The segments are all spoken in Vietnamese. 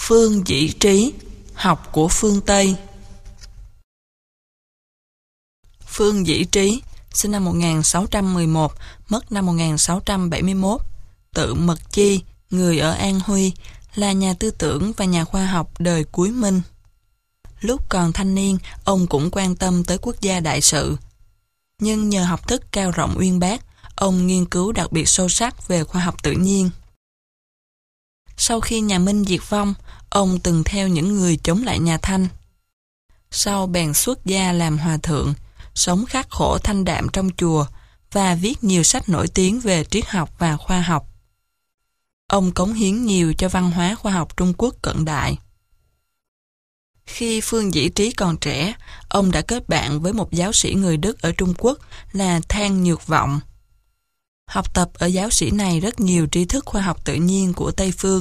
Phương Dĩ Trí, học của phương Tây. Phương Dĩ Trí, sinh năm 1611, mất năm 1671, tự Mật Chi, người ở An Huy, là nhà tư tưởng và nhà khoa học đời cuối Minh. Lúc còn thanh niên, ông cũng quan tâm tới quốc gia đại sự. Nhưng nhờ học thức cao rộng uyên bác, ông nghiên cứu đặc biệt sâu sắc về khoa học tự nhiên. Sau khi nhà Minh diệt vong, ông từng theo những người chống lại nhà Thanh. Sau bèn xuất gia làm hòa thượng, sống khắc khổ thanh đạm trong chùa và viết nhiều sách nổi tiếng về triết học và khoa học. Ông cống hiến nhiều cho văn hóa khoa học Trung Quốc cận đại. Khi Phương Dĩ Trí còn trẻ, ông đã kết bạn với một giáo sĩ người Đức ở Trung Quốc là Thang Nhược Vọng. Học tập ở giáo sĩ này rất nhiều tri thức khoa học tự nhiên của Tây Phương.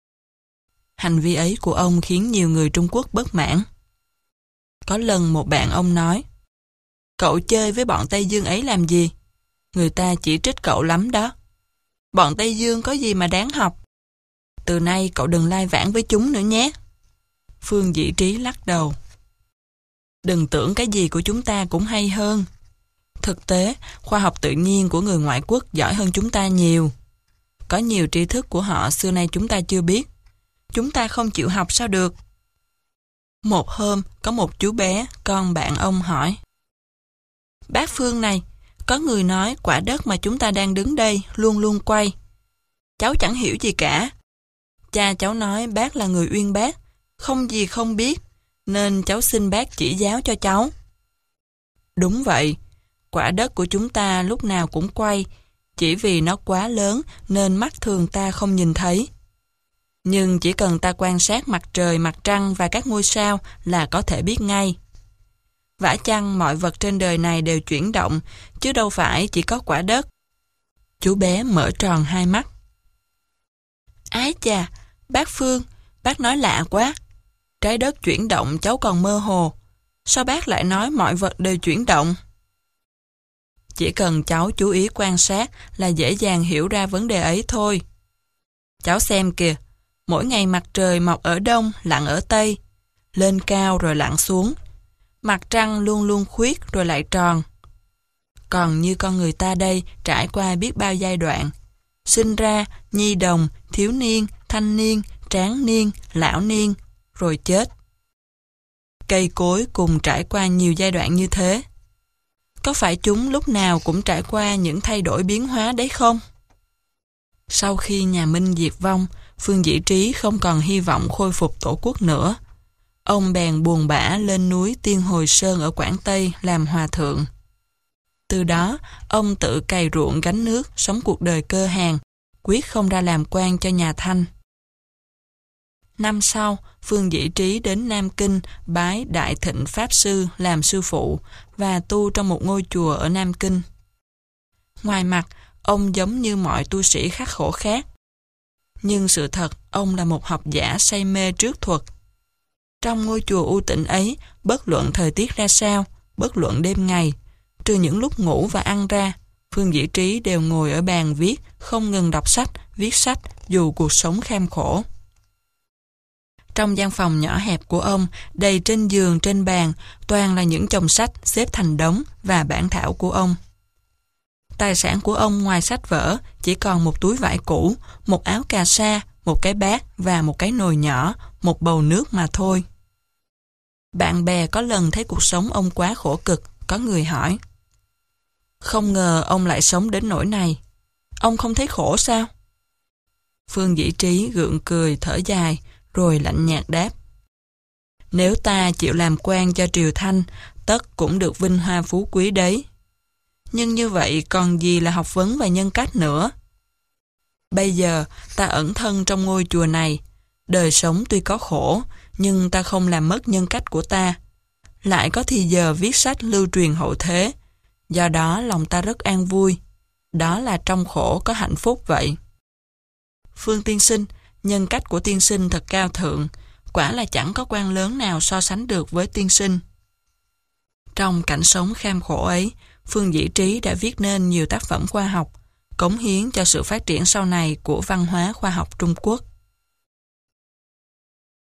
Hành vi ấy của ông khiến nhiều người Trung Quốc bất mãn. Có lần một bạn ông nói: "Cậu chơi với bọn Tây Dương ấy làm gì? Người ta chỉ trích cậu lắm đó. Bọn Tây Dương có gì mà đáng học. Từ nay cậu đừng lai vãng với chúng nữa nhé." Phương Dĩ Trí lắc đầu: "Đừng tưởng cái gì của chúng ta cũng hay hơn. Thực tế, khoa học tự nhiên của người ngoại quốc giỏi hơn chúng ta nhiều. Có nhiều tri thức của họ xưa nay chúng ta chưa biết. Chúng ta không chịu học sao được?" Một hôm, có một chú bé, con bạn ông hỏi: "Bác Phương này, có người nói quả đất mà chúng ta đang đứng đây luôn luôn quay. Cháu chẳng hiểu gì cả. Cha cháu nói bác là người uyên bác, không gì không biết, nên cháu xin bác chỉ giáo cho cháu." Đúng vậy, quả đất của chúng ta lúc nào cũng quay, chỉ vì nó quá lớn nên mắt thường ta không nhìn thấy. Nhưng chỉ cần ta quan sát mặt trời, mặt trăng và các ngôi sao là có thể biết ngay. Vả chăng mọi vật trên đời này đều chuyển động, chứ đâu phải chỉ có quả đất. Chú bé mở tròn hai mắt. Ái chà, bác Phương, bác nói lạ quá. Trái đất chuyển động cháu còn mơ hồ. Sao bác lại nói mọi vật đều chuyển động? Chỉ cần cháu chú ý quan sát là dễ dàng hiểu ra vấn đề ấy thôi. Cháu xem kìa, mỗi ngày mặt trời mọc ở đông, lặn ở tây, lên cao rồi lặn xuống. Mặt trăng luôn luôn khuyết rồi lại tròn. Còn như con người ta đây trải qua biết bao giai đoạn. Sinh ra, nhi đồng, thiếu niên, thanh niên, tráng niên, lão niên, rồi chết. Cây cối cùng trải qua nhiều giai đoạn như thế. Có phải chúng lúc nào cũng trải qua những thay đổi biến hóa đấy không? Sau khi nhà Minh diệt vong, Phương Dĩ Trí không còn hy vọng khôi phục tổ quốc nữa. Ông bèn buồn bã lên núi Tiên Hồi Sơn ở Quảng Tây làm hòa thượng. Từ đó, ông tự cày ruộng gánh nước, sống cuộc đời cơ hàn, quyết không ra làm quan cho nhà Thanh. Năm sau, Phương Dĩ Trí đến Nam Kinh bái Đại Thịnh Pháp Sư làm sư phụ và tu trong một ngôi chùa ở Nam Kinh. Ngoài mặt, ông giống như mọi tu sĩ khắc khổ khác. Nhưng sự thật, ông là một học giả say mê trước thuật. Trong ngôi chùa u tịnh ấy, bất luận thời tiết ra sao, bất luận đêm ngày, trừ những lúc ngủ và ăn ra, Phương Dĩ Trí đều ngồi ở bàn viết, không ngừng đọc sách, viết sách, dù cuộc sống kham khổ. Trong gian phòng nhỏ hẹp của ông, đầy trên giường, trên bàn, toàn là những chồng sách xếp thành đống và bản thảo của ông. Tài sản của ông ngoài sách vở chỉ còn một túi vải cũ, một áo cà sa, một cái bát và một cái nồi nhỏ, một bầu nước mà thôi. Bạn bè có lần thấy cuộc sống ông quá khổ cực, có người hỏi: "Không ngờ ông lại sống đến nỗi này. Ông không thấy khổ sao?" Phương Dĩ Trí gượng cười thở dài, rồi lạnh nhạt đáp: "Nếu ta chịu làm quan cho triều Thanh, tất cũng được vinh hoa phú quý đấy. Nhưng như vậy còn gì là học vấn và nhân cách nữa. Bây giờ ta ẩn thân trong ngôi chùa này, đời sống tuy có khổ, nhưng ta không làm mất nhân cách của ta. Lại có thì giờ viết sách lưu truyền hậu thế, do đó lòng ta rất an vui. Đó là trong khổ có hạnh phúc vậy." "Phương tiên sinh, nhân cách của tiên sinh thật cao thượng, quả là chẳng có quan lớn nào so sánh được với tiên sinh." Trong cảnh sống kham khổ ấy, Phương Dĩ Trí đã viết nên nhiều tác phẩm khoa học, cống hiến cho sự phát triển sau này của văn hóa khoa học Trung Quốc.